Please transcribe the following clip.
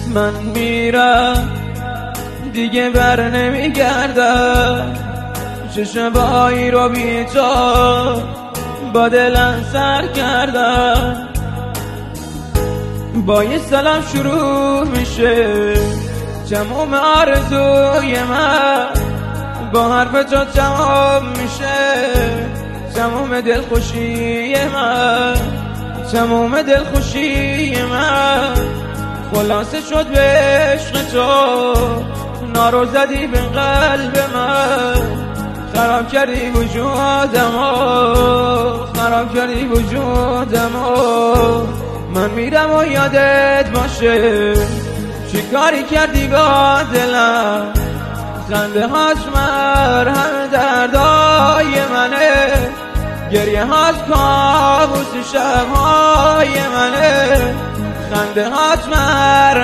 من میرم دیگه بر نمیگردم، چه شبایی رو بی تو با دلم سر کردم. با یه سلام شروع میشه تموم آرزوی من، با حرف تو تمام میشه تموم دلخوشی من، تموم دلخوشی من. خلاصه شد به عشق تو، نارو زدی به قلب من، خراب کردی وجودمو، خراب کردی وجودمو. من میرم و یادت باشه چی کاری کردی با دلم، خنده هاش مرهم دردای منه، گریه هاش کابوس شبهای منه، خنده هاش مرهم